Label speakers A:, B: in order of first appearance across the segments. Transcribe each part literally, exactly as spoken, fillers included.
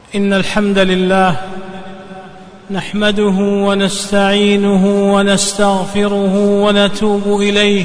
A: إن الحمد لله نحمده ونستعينه ونستغفره ونتوب إليه،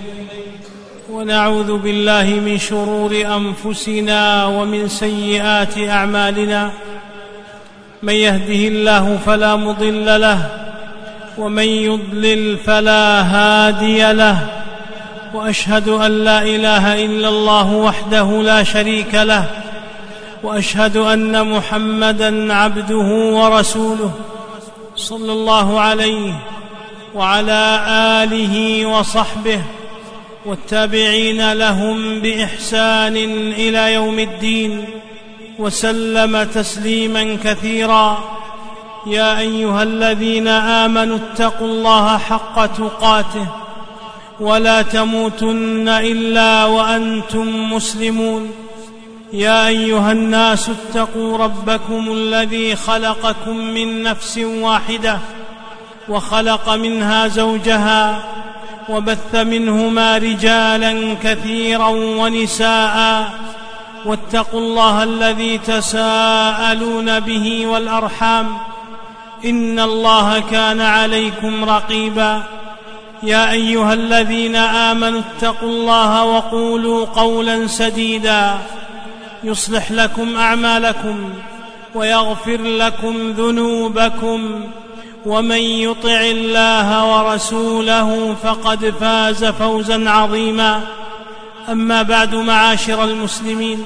A: ونعوذ بالله من شرور أنفسنا ومن سيئات أعمالنا. من يهده الله فلا مضل له، ومن يضلل فلا هادي له، وأشهد أن لا إله إلا الله وحده لا شريك له، وأشهد أن محمدًا عبده ورسوله صلى الله عليه وعلى آله وصحبه والتابعين لهم بإحسان إلى يوم الدين، وسلم تسليماً كثيراً. يا أيها الذين آمنوا اتقوا الله حق تقاته ولا تموتن إلا وأنتم مسلمون. يا أيها الناس اتقوا ربكم الذي خلقكم من نفس واحدة، وخلق منها زوجها، وبث منهما رجالاً كثيراً ونساءً، واتقوا الله الذي تساءلون به والأرحام، إن الله كان عليكم رقيباً. يا أيها الذين آمنوا اتقوا الله وقولوا قولاً سديداً يصلح لكم أعمالكم ويغفر لكم ذنوبكم، ومن يطع الله ورسوله فقد فاز فوزاً عظيماً. أما بعد، معاشر المسلمين،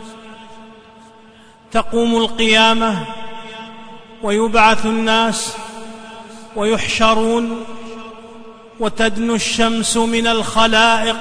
A: تقوم القيامة ويبعث الناس ويحشرون، وتدنو الشمس من الخلائق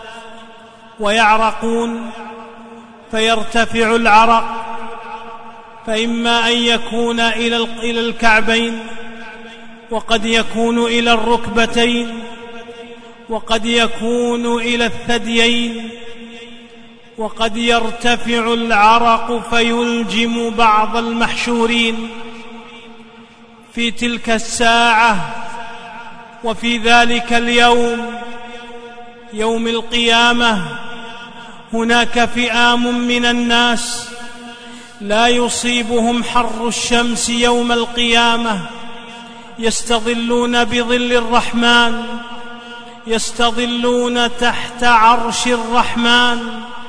A: ويعرقون فيرتفع العرق، فإما أن يكون إلى الكعبين، وقد يكون إلى الركبتين، وقد يكون إلى الثديين، وقد يرتفع العرق فيلجم بعض المحشورين. في تلك الساعة وفي ذلك اليوم، يوم القيامة، هناك فئام من الناس لا يصيبهم حر الشمس يوم القيامة، يستظلون بظل الرحمن، يستظلون تحت عرش الرحمن.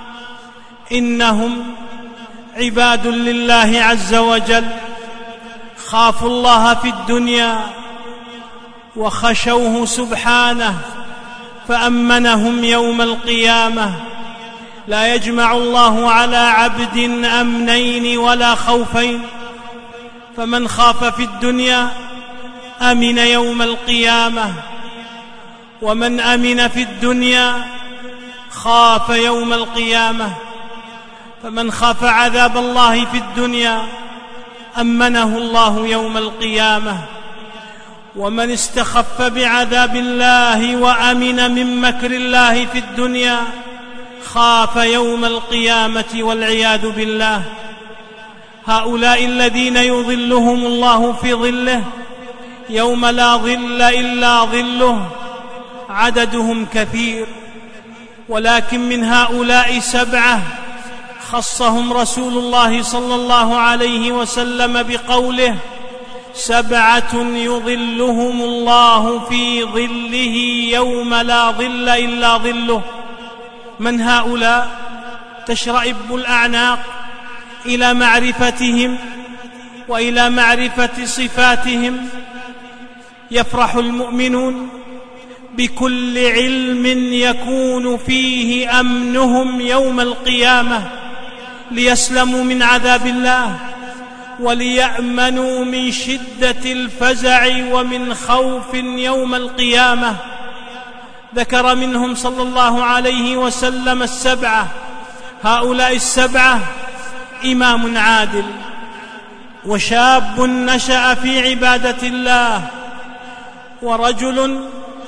A: إنهم عباد لله عز وجل، خافوا الله في الدنيا وخشوه سبحانه فأمنهم يوم القيامة. لا يجمع الله على عبد أمنين ولا خوفين، فمن خاف في الدنيا أمن يوم القيامة، ومن أمن في الدنيا خاف يوم القيامة. فمن خاف عذاب الله في الدنيا أمنه الله يوم القيامة، ومن استخف بعذاب الله وأمن من مكر الله في الدنيا خاف يوم القيامة والعياذ بالله. هؤلاء الذين يظلهم الله في ظله يوم لا ظل إلا ظله عددهم كثير، ولكن من هؤلاء سبعة خصهم رسول الله صلى الله عليه وسلم بقوله: سبعة يظلهم الله في ظله يوم لا ظل إلا ظله. من هؤلاء؟ تشرئب الأعناق إلى معرفتهم وإلى معرفة صفاتهم. يفرح المؤمنون بكل علم يكون فيه أمنهم يوم القيامة، ليسلموا من عذاب الله وليأمنوا من شدة الفزع ومن خوف يوم القيامة. ذكر منهم صلى الله عليه وسلم السبعة. هؤلاء السبعة: إمام عادل، وشاب نشأ في عبادة الله، ورجل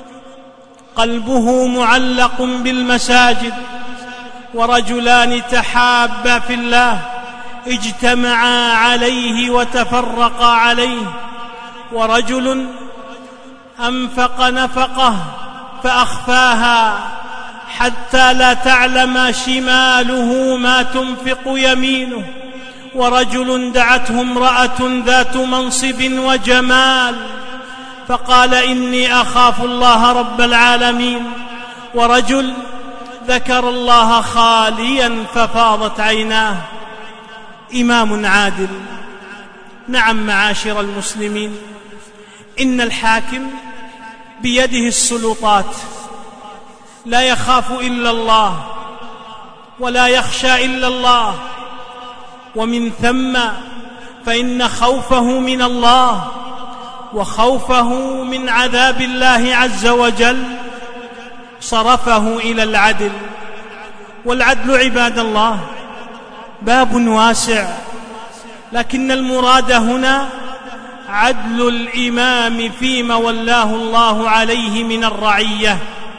A: قلبه معلق بالمساجد، ورجلان تحابا في الله اجتمعا عليه وتفرقا عليه، ورجل أنفق نفقه فأخفاها حتى لا تعلم شماله ما تنفق يمينه، ورجل دعته امرأة ذات منصب وجمال فقال إني أخاف الله رب العالمين، ورجل ذكر الله خاليا ففاضت عيناه. إمام عادل. نعم معاشر المسلمين، إن الحاكم بيده السلطات، لا يخاف إلا الله ولا يخشى إلا الله، ومن ثم فإن خوفه من الله وخوفه من عذاب الله عز وجل صرفه إلى العدل. والعدل عباد الله باب واسع، لكن المراد هنا عدل الإمام فيما ولاه الله عليه من الرعية.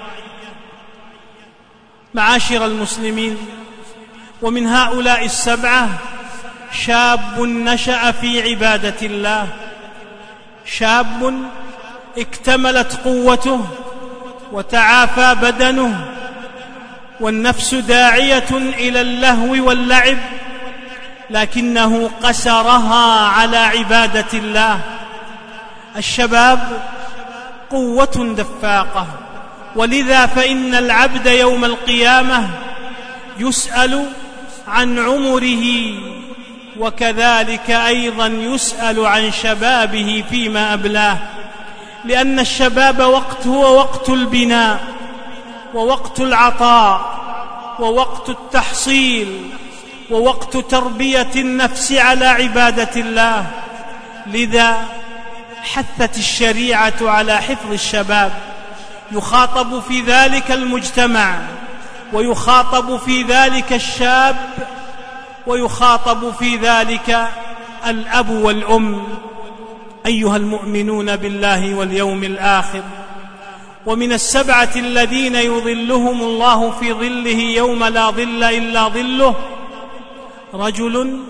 A: معاشر المسلمين، ومن هؤلاء السبعة شاب نشأ في عبادة الله، شاب اكتملت قوته وتعافى بدنه، والنفس داعية إلى اللهو واللعب، لكنه قسرها على عبادة الله. الشباب قوة دفاقة، ولذا فإن العبد يوم القيامة يسأل عن عمره، وكذلك أيضا يسأل عن شبابه فيما أبلاه، لأن الشباب وقت هو وقت البناء ووقت العطاء ووقت التحصيل ووقت تربية النفس على عبادة الله. لذا حثت الشريعة على حفظ الشباب، يخاطب في ذلك المجتمع، ويخاطب في ذلك الشاب، ويخاطب في ذلك الأب والأم. أيها المؤمنون بالله واليوم الآخر، ومن السبعة الذين يظلهم الله في ظله يوم لا ظل إلا ظله رجل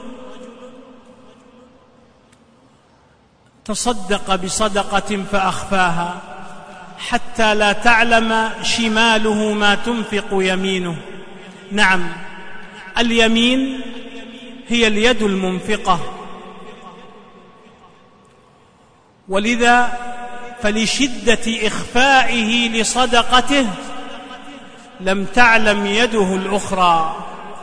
A: تصدق بصدقة فأخفاها حتى لا تعلم شماله ما تنفق يمينه. نعم، اليمين هي اليد المنفقة، ولذا فلشدة إخفائه لصدقته لم تعلم يده الأخرى،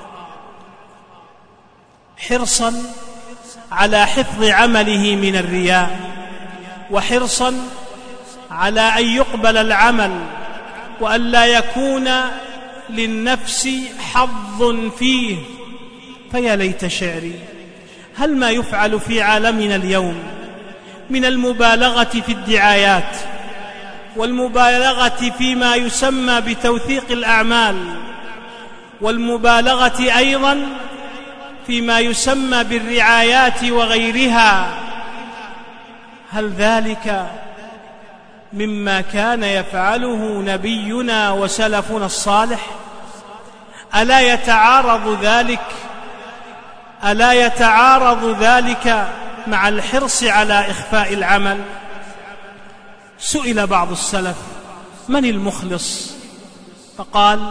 A: حرصا على حفظ عمله من الرياء، وحرصا على أن يقبل العمل، وأن لا يكون للنفس حظ فيه. فيا ليت شعري، هل ما يفعل في عالمنا اليوم من المبالغة في الدعايات، والمبالغة فيما يسمى بتوثيق الأعمال، والمبالغة أيضا فيما يسمى بالرعايات وغيرها، هل ذلك مما كان يفعله نبينا وسلفنا الصالح؟ ألا يتعارض ذلك ألا يتعارض ذلك مع الحرص على إخفاء العمل؟ سئل بعض السلف: من المخلص؟ فقال: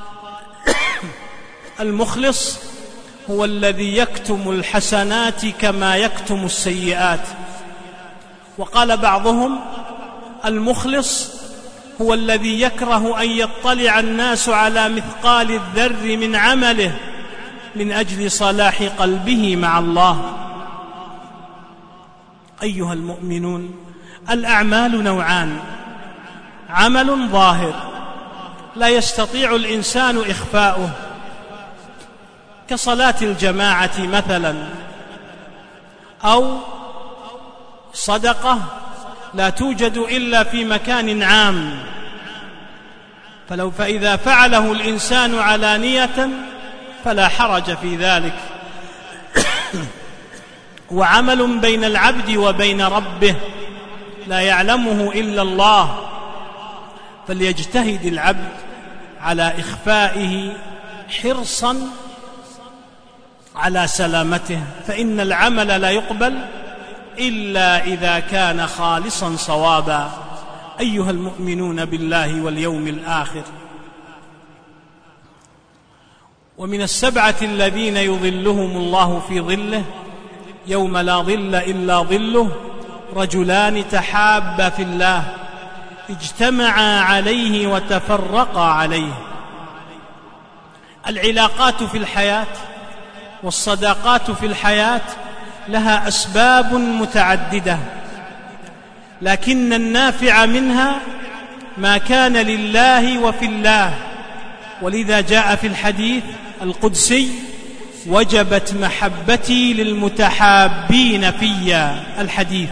A: المخلص هو الذي يكتم الحسنات كما يكتم السيئات. وقال بعضهم: المخلص هو الذي يكره أن يطلع الناس على مثقال الذر من عمله من أجل صلاح قلبه مع الله. أيها المؤمنون، الأعمال نوعان: عمل ظاهر لا يستطيع الإنسان إخفاؤه كصلاة الجماعة مثلا، أو صدقة لا توجد إلا في مكان عام، فلو فإذا فعله الإنسان علانية فلا حرج في ذلك. وعمل بين العبد وبين ربه لا يعلمه إلا الله، فليجتهد العبد على إخفائه حرصا على سلامته، فإن العمل لا يقبل إلا إذا كان خالصا صوابا. أيها المؤمنون بالله واليوم الآخر، ومن السبعة الذين يظلهم الله في ظله يوم لا ظل إلا ظله رجلان تحابا في الله اجتمعا عليه وتفرقا عليه. العلاقات في الحياة والصداقات في الحياة لها أسباب متعددة، لكن النافع منها ما كان لله وفي الله، ولذا جاء في الحديث القدسي: وجبت محبتي للمتحابين فيا. الحديث.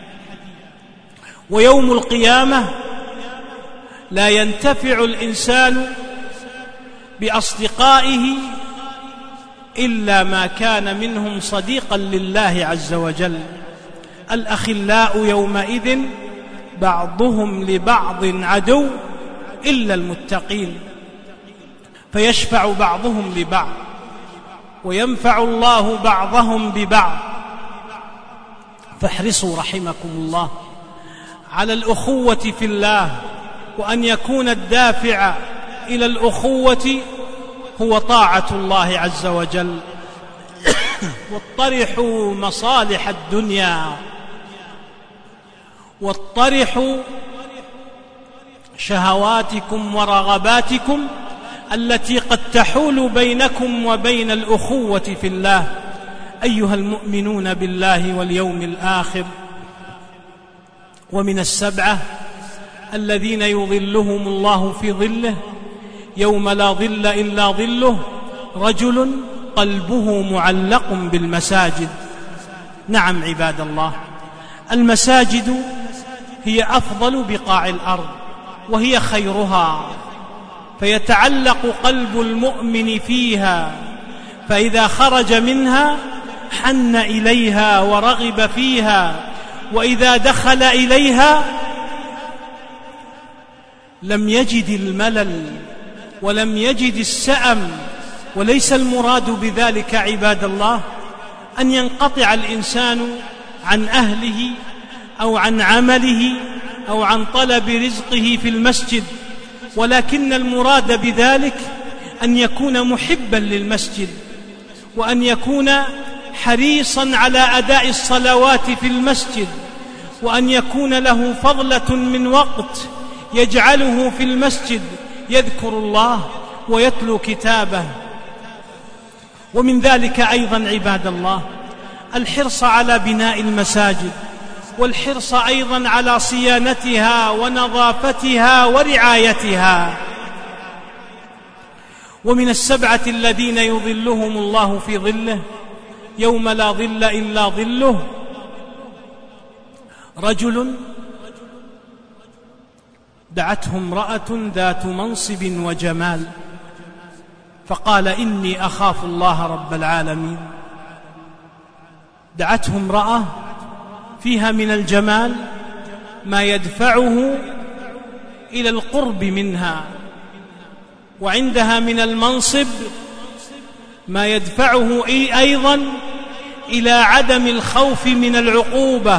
A: ويوم القيامة لا ينتفع الإنسان بأصدقائه إلا ما كان منهم صديقا لله عز وجل. الأخلاء يومئذ بعضهم لبعض عدو إلا المتقين، فيشفع بعضهم لبعض وينفع الله بعضهم ببعض. فاحرصوا رحمكم الله على الأخوة في الله، وأن يكون الدافع إلى الأخوة هو طاعة الله عز وجل. واطرحوا مصالح الدنيا، واطرحوا شهواتكم ورغباتكم التي قد تحول بينكم وبين الأخوة في الله. أيها المؤمنون بالله واليوم الآخر، ومن السبعة الذين يظلهم الله في ظله يوم لا ظل إلا ظله رجل قلبه معلق بالمساجد. نعم عباد الله، المساجد هي أفضل بقاع الأرض وهي خيرها، فيتعلق قلب المؤمن فيها، فإذا خرج منها حن إليها ورغب فيها، وإذا دخل إليها لم يجد الملل ولم يجد السأم. وليس المراد بذلك عباد الله أن ينقطع الإنسان عن أهله أو عن عمله أو عن طلب رزقه في المسجد، ولكن المراد بذلك أن يكون محبا للمسجد، وأن يكون حريصا على أداء الصلوات في المسجد، وأن يكون له فضلة من وقت يجعله في المسجد يذكر الله ويتلو كتابه. ومن ذلك أيضا عباد الله الحرص على بناء المساجد، والحرص أيضا على صيانتها ونظافتها ورعايتها. ومن السبعة الذين يظلهم الله في ظله يوم لا ظل إلا ظله رجل دعته امرأة ذات منصب وجمال فقال: إني أخاف الله رب العالمين. دعته امرأة فيها من الجمال ما يدفعه إلى القرب منها، وعندها من المنصب ما يدفعه أيضا إلى عدم الخوف من العقوبة،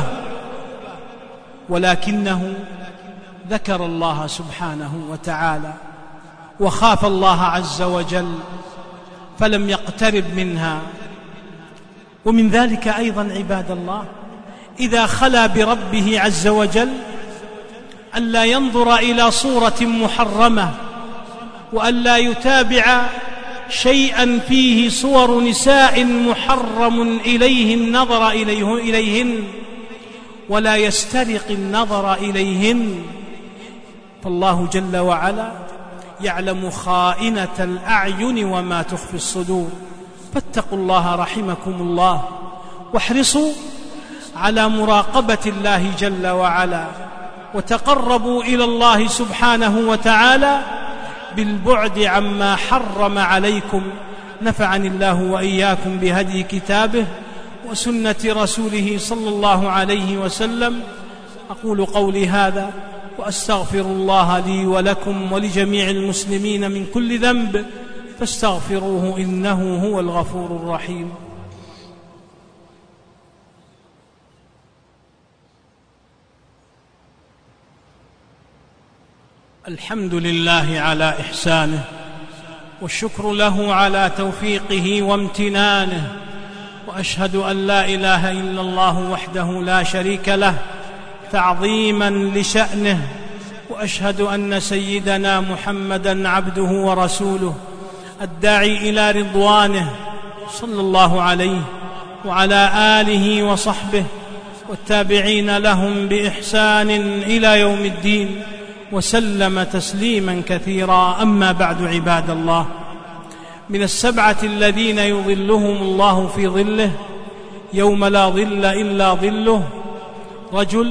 A: ولكنه ذكر الله سبحانه وتعالى وخاف الله عز وجل فلم يقترب منها. ومن ذلك أيضا عباد الله إذا خلا بربه عز وجل ألا ينظر إلى صورة محرمة، وألا يتابع شيئا فيه صور نساء محرم إليه النظر إليهن، ولا يسترق النظر إليهن، فالله جل وعلا يعلم خائنة الأعين وما تخفي الصدور. فاتقوا الله رحمكم الله، واحرصوا على مراقبة الله جل وعلا، وتقربوا إلى الله سبحانه وتعالى بالبعد عما حرم عليكم. نفعني الله وإياكم بهدي كتابه وسنة رسوله صلى الله عليه وسلم. أقول قولي هذا وأستغفر الله لي ولكم ولجميع المسلمين من كل ذنب، فاستغفروه إنه هو الغفور الرحيم. الحمد لله على إحسانه، والشكر له على توفيقه وامتنانه، وأشهد أن لا إله إلا الله وحده لا شريك له تعظيما لشأنه، وأشهد أن سيدنا محمدًا عبده ورسوله الداعي إلى رضوانه، صلى الله عليه وعلى آله وصحبه والتابعين لهم بإحسان إلى يوم الدين، وسلم تسليما كثيرا. أما بعد، عباد الله، من السبعة الذين يظلهم الله في ظله يوم لا ظل إلا ظله رجل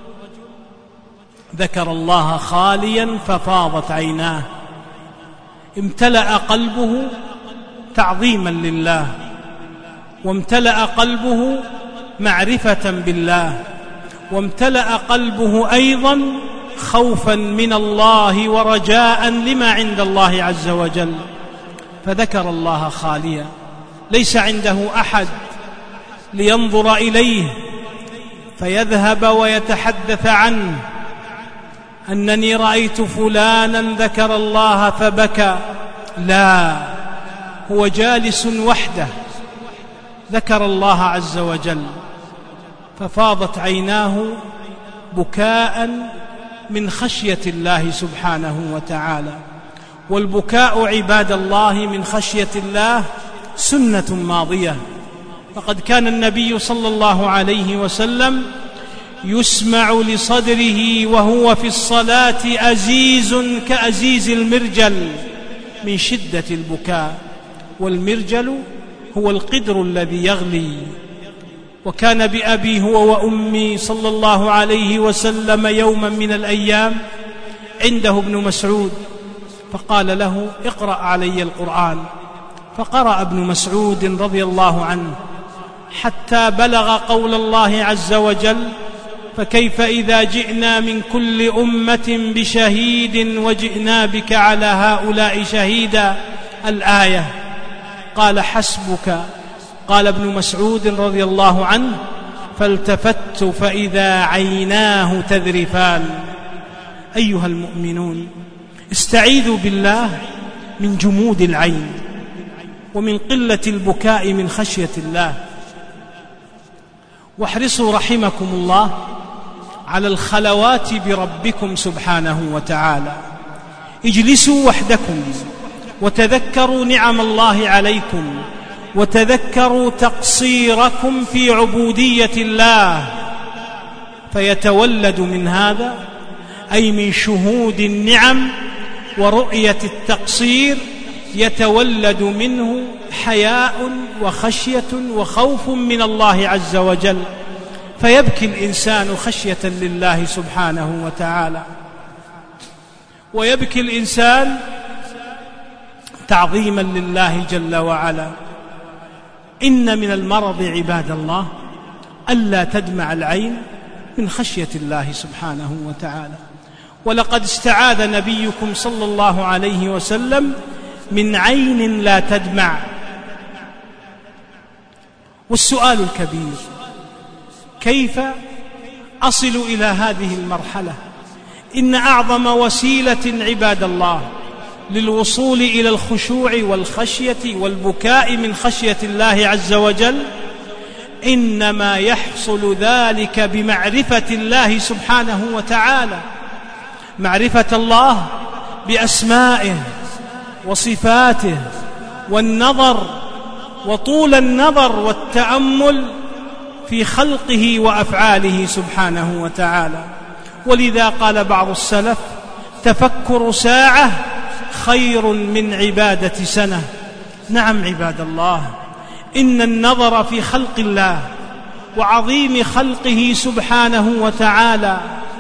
A: ذكر الله خاليا ففاضت عيناه، امتلأ قلبه تعظيما لله، وامتلأ قلبه معرفة بالله، وامتلأ قلبه أيضا خوفا من الله ورجاء لما عند الله عز وجل، فذكر الله خاليا، ليس عنده أحد لينظر إليه فيذهب ويتحدث عنه أنني رأيت فلانا ذكر الله فبكى، لا، هو جالس وحده ذكر الله عز وجل ففاضت عيناه بكاء من خشية الله سبحانه وتعالى. والبكاء عباد الله من خشية الله سنة ماضية، فقد كان النبي صلى الله عليه وسلم يسمع لصدره وهو في الصلاة أزيز كأزيز المرجل من شدة البكاء، والمرجل هو القدر الذي يغلي. وكان بأبي هو وأمي صلى الله عليه وسلم يوما من الأيام عنده ابن مسعود، فقال له: اقرأ علي القرآن، فقرأ ابن مسعود رضي الله عنه حتى بلغ قول الله عز وجل: فكيف إذا جئنا من كل أمة بشهيد وجئنا بك على هؤلاء شهيدا، الآية. قال: حسبك. قال ابن مسعود رضي الله عنه: فالتفت فإذا عيناه تذرفان. أيها المؤمنون، استعيذوا بالله من جمود العين ومن قلة البكاء من خشية الله، واحرصوا رحمكم الله على الخلوات بربكم سبحانه وتعالى. اجلسوا وحدكم وتذكروا نعم الله عليكم، وتذكروا تقصيركم في عبودية الله، فيتولد من هذا، أي من شهود النعم ورؤية التقصير، يتولد منه حياء وخشية وخوف من الله عز وجل، فيبكي الإنسان خشية لله سبحانه وتعالى، ويبكي الإنسان تعظيما لله جل وعلا. إن من المرض عباد الله ألا تدمع العين من خشية الله سبحانه وتعالى، ولقد استعاذ نبيكم صلى الله عليه وسلم من عين لا تدمع. والسؤال الكبير: كيف أصل إلى هذه المرحلة؟ إن أعظم وسيلة عباد الله للوصول إلى الخشوع والخشية والبكاء من خشية الله عز وجل إنما يحصل ذلك بمعرفة الله سبحانه وتعالى، معرفة الله بأسمائه وصفاته، والنظر وطول النظر والتأمل في خلقه وأفعاله سبحانه وتعالى. ولذا قال بعض السلف: تفكر ساعة خير من عبادة سنة. نعم عباد الله، إن النظر في خلق الله وعظيم خلقه سبحانه وتعالى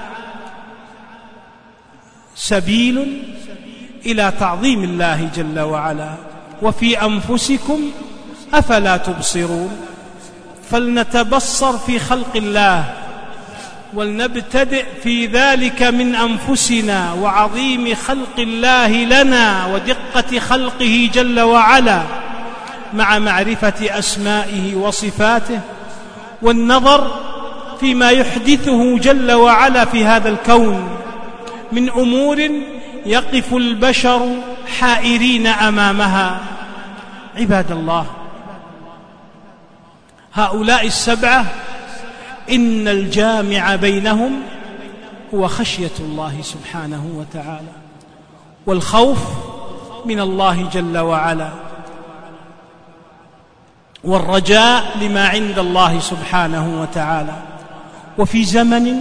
A: سبيل إلى تعظيم الله جل وعلا. وفي أنفسكم أفلا تبصرون؟ فلنتبصر في خلق الله، ولنبتدئ في ذلك من أنفسنا وعظيم خلق الله لنا ودقة خلقه جل وعلا، مع معرفة أسمائه وصفاته، والنظر فيما يحدثه جل وعلا في هذا الكون من أمور يقف البشر حائرين أمامها. عباد الله، هؤلاء السبعة إن الجامع بينهم هو خشية الله سبحانه وتعالى والخوف من الله جل وعلا والرجاء لما عند الله سبحانه وتعالى. وفي زمن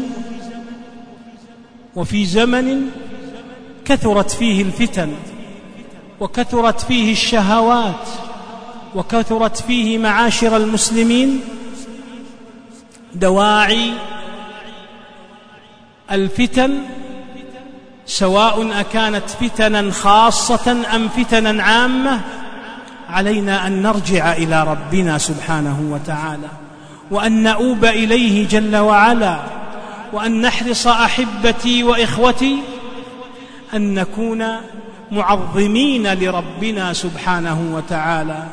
A: وفي زمن كثرت فيه الفتن وكثرت فيه الشهوات وكثرت فيه معاشر المسلمين، دواعي الفتن سواء أكانت فتنا خاصة أم فتنا عامة، علينا أن نرجع إلى ربنا سبحانه وتعالى وأن نؤوب إليه جل وعلا، وأن نحرص أحبتي وإخوتي أن نكون معظمين لربنا سبحانه وتعالى.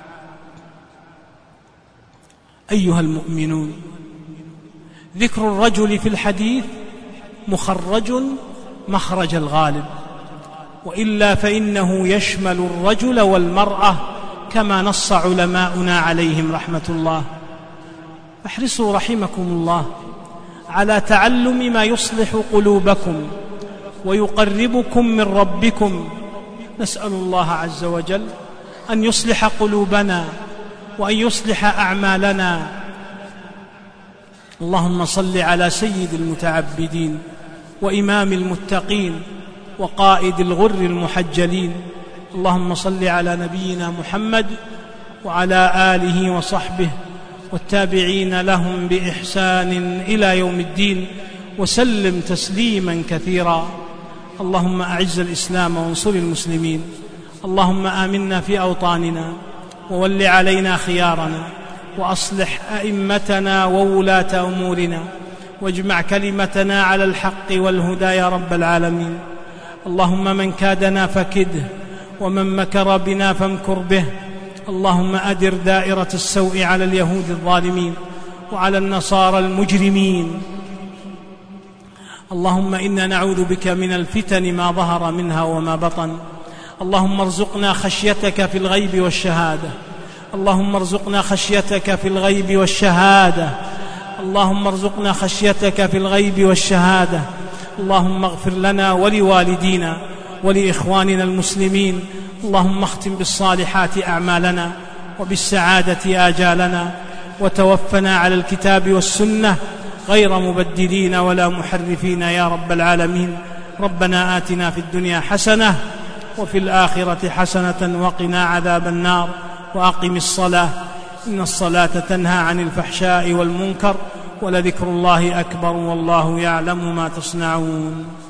A: أيها المؤمنون، ذكر الرجل في الحديث مخرج مخرج الغالب، وإلا فإنه يشمل الرجل والمرأة كما نص علماؤنا عليهم رحمة الله. احرصوا رحمكم الله على تعلم ما يصلح قلوبكم ويقربكم من ربكم. نسأل الله عز وجل أن يصلح قلوبنا وأن يصلح أعمالنا. اللهم صل على سيد المتعبدين وإمام المتقين وقائد الغر المحجلين، اللهم صل على نبينا محمد وعلى آله وصحبه والتابعين لهم بإحسان إلى يوم الدين، وسلم تسليما كثيرا. اللهم أعز الإسلام وانصر المسلمين، اللهم آمنا في أوطاننا وول علينا خيارنا، وأصلح أئمتنا وولاة أمورنا، واجمع كلمتنا على الحق والهدى يا رب العالمين. اللهم من كادنا فكده، ومن مكر بنا فامكر به. اللهم أدر دائرة السوء على اليهود الظالمين وعلى النصارى المجرمين. اللهم إنا نعوذ بك من الفتن ما ظهر منها وما بطن. اللهم ارزقنا خشيتك في الغيب والشهادة، اللهم ارزقنا خشيتك في الغيب والشهادة، اللهم ارزقنا خشيتك في الغيب والشهادة. اللهم اغفر لنا ولوالدينا ولإخواننا المسلمين. اللهم اختم بالصالحات أعمالنا وبالسعادة آجالنا، وتوفنا على الكتاب والسنة غير مبدلين ولا محرفين يا رب العالمين. ربنا آتنا في الدنيا حسنة وفي الآخرة حسنة وقنا عذاب النار، وأقم الصلاة إن الصلاة تنهى عن الفحشاء والمنكر، ولذكر الله أكبر والله يعلم ما تصنعون.